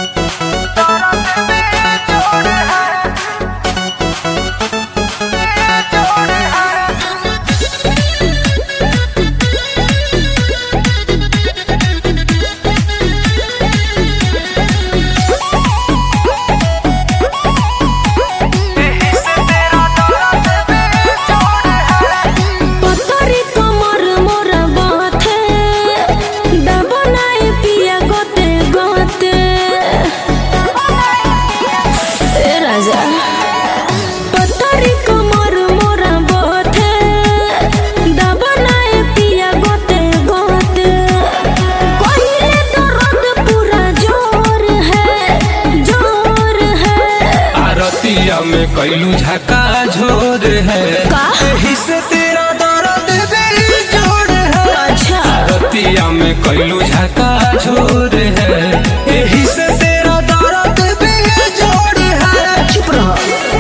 में कैलू झका झोर है यही से तेरा दर्द बेजोड़ है। अच्छा रतिया में कैलू झका झोर है यही से तेरा दर्द बेजोड़ है। चुप रहो।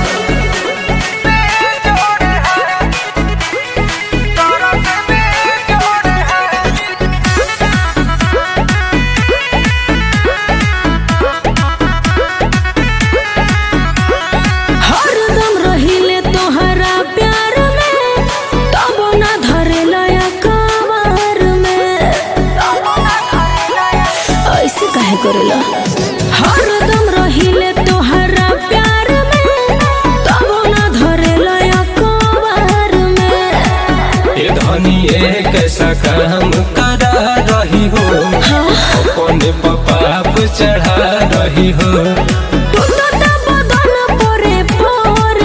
करेला हरदम रहिले तोहरा प्यार में तब ना धरेला अखबार में। ये धनी कैसा काम करा रही हो अपने पाप चढ़ा रही हो। टूटता बदन पोरे पोर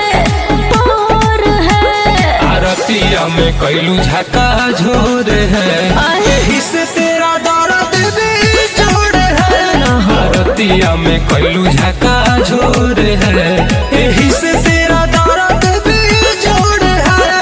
है आरतिया में कैलू झका झोर है यही से तेरा दर्द रतिया में कैलू झका झोर है यही से तेरा दर्द बेजोड़ है।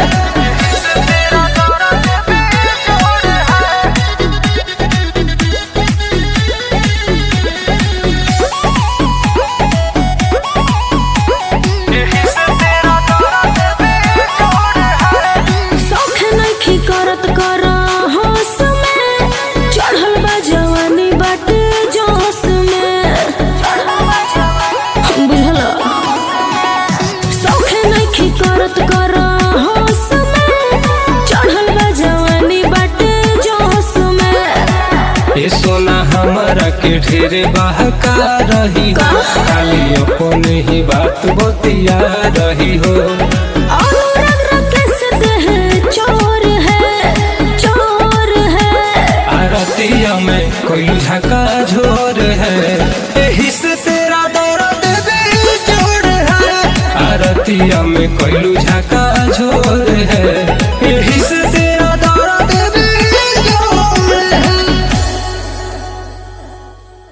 शौख नइखी करत करा होश में चढ़ल बा जवानी बाटे जोश में। बुझल शौख नइखी करत करा होश में चढ़ल बा जवानी बाटे जोश में। ये सोना हमारा के ढेरे बहका रही हो खाली अपने ही बात बतिया रही हो। आरतिया में कैलू झका झोर है यही से तेरा दर्द बेजोड़ है। आरतिया में कैलू झका